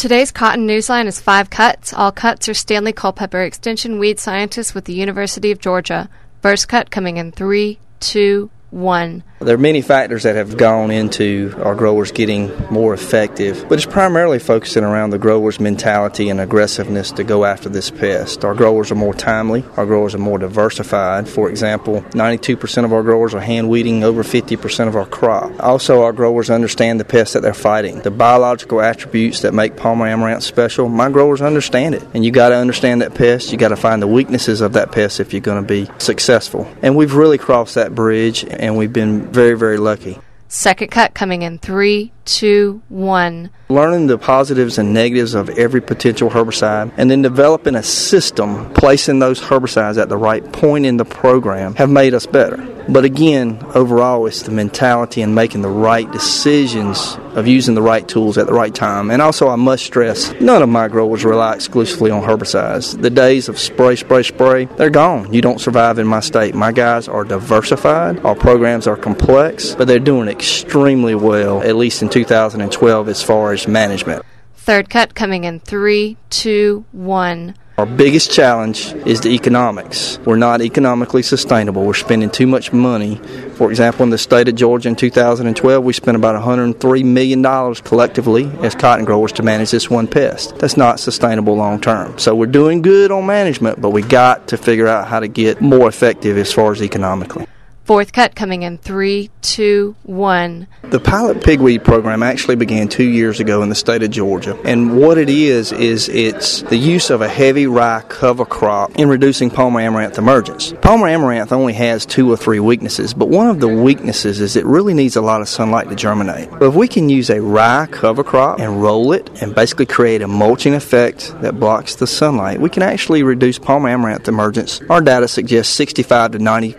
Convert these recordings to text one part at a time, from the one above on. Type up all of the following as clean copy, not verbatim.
Today's Cotton Newsline is 5 cuts. All cuts are Stanley Culpepper, Extension Weed Scientist with the University of Georgia. First cut coming in 3, 2, 1. There are many factors that have gone into our growers getting more effective, but it's primarily focusing around the growers' mentality and aggressiveness to go after this pest. Our growers are more timely. Our growers are more diversified. For example, 92% of our growers are hand weeding over 50% of our crop. Also, our growers understand the pest that they're fighting. The biological attributes that make Palmer amaranth special, my growers understand it. And you got to understand that pest. You got to find the weaknesses of that pest if you're going to be successful. And we've really crossed that bridge, and we've been very, very lucky. Second cut coming in 3, 2, 1. Learning the positives and negatives of every potential herbicide and then developing a system, placing those herbicides at the right point in the program have made us better. But again, overall, it's the mentality and making the right decisions of using the right tools at the right time. And also, I must stress, none of my growers rely exclusively on herbicides. The days of spray, they're gone. You don't survive in my state. My guys are diversified. Our programs are complex, but they're doing extremely well, at least in 2012 as far as management. Third cut coming in 3, 2, 1. Our biggest challenge is the economics. We're not economically sustainable. We're spending too much money. For example, in the state of Georgia in 2012, we spent about $103 million collectively as cotton growers to manage this one pest. That's not sustainable long term. So we're doing good on management, but we got to figure out how to get more effective as far as economically. Fourth cut coming in 3, 2, 1. The pilot pigweed program actually began 2 years ago in the state of Georgia. And what it is it's the use of a heavy rye cover crop in reducing Palmer amaranth emergence. Palmer amaranth only has 2 or 3 weaknesses, but one of the weaknesses is it really needs a lot of sunlight to germinate. But if we can use a rye cover crop and roll it and basically create a mulching effect that blocks the sunlight, we can actually reduce Palmer amaranth emergence. Our data suggests 65 to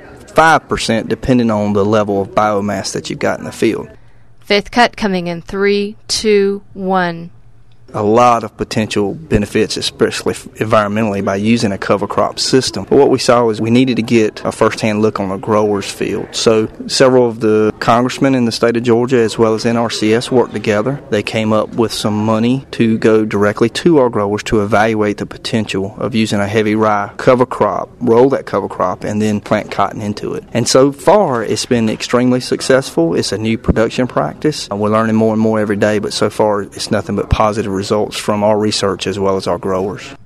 95% depending on the level of biomass that you've got in the field. Fifth cut coming in 3, 2, 1. A lot of potential benefits, especially environmentally, by using a cover crop system. But what we saw is we needed to get a first-hand look on a grower's field. So several of the congressmen in the state of Georgia, as well as NRCS, worked together. They came up with some money to go directly to our growers to evaluate the potential of using a heavy rye cover crop, roll that cover crop, and then plant cotton into it. And so far, it's been extremely successful. It's a new production practice. We're learning more and more every day, but so far, it's nothing but positive results from our research as well as our growers.